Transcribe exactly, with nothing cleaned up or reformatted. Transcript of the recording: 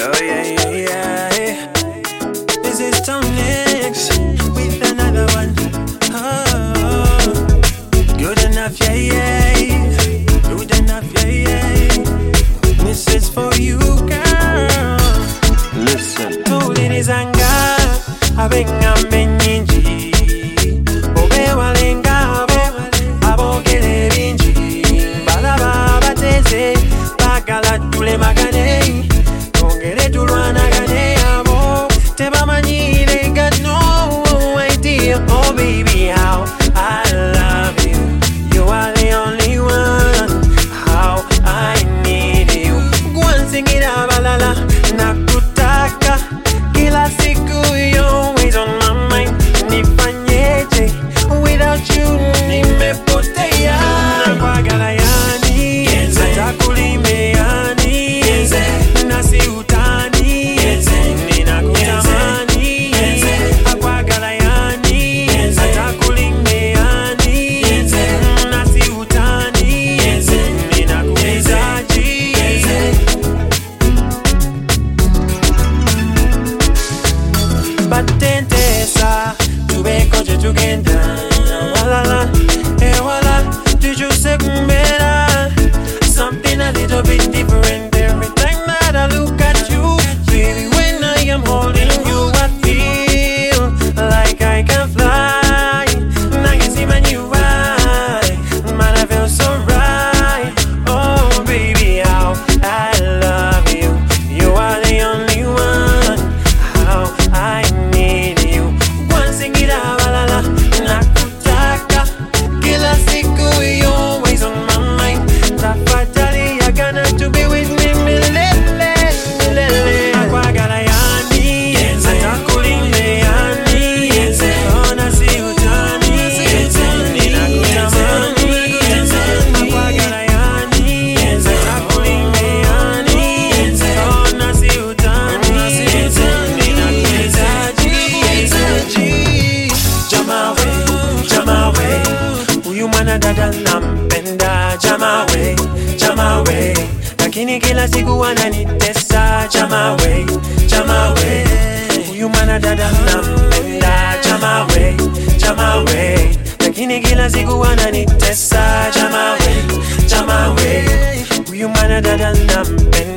Oh yeah, yeah, yeah. This is Tonix with another one. Oh, good enough, yeah, yeah. Good enough, yeah, yeah. This is for you, girl. Listen. Holding anga, abenga menyinji. Obe walenga, abogele binji. Balaba bateze, bagala tule magane. Ongere tulwana gane amo. Teba manyi, they got no idea. Oh baby, how I love you. You are the only one. How I need you. Gwansingira balala, nakutaka. Kila siku you always on my mind. Nifanyeje without you nimepotea. Nakwagala yani, natakulime yani, nasi utani, ninakutamani. Nakwagala yani, natakulime yani, nasi utani, ninakuhitaji. Batentesa, tubekoje tugenda. Walala, eh wala, tujuse kumbera. Something a little bit different every time that I look at you. Baby, when I am holding you, I feel like I can fly. Now you see my new eye, man, I feel so right. Oh baby, how I love you. You are the only one. How I need you. Once again, balala, nakutaka. Kila siku you always on my mind. Tafadhali agana to be with me milele, milele. Nakwagala yani, natakulime yani, ona si utani, ninakutamani. Nakwagala yani, natakulime yani, ona si utani, ninakuhitaji. Jamawe, Jamawe, huyu mwanadada nampenda. Jamawe, Jamawe, lakini kila siku ananitesa. Jamawe, Jamawe, huyu mwanadada nampenda. Jamawe, Jamawe, lakini kila siku ananitesa. Jamawe, Jamawe, huyu mwanadada nampenda.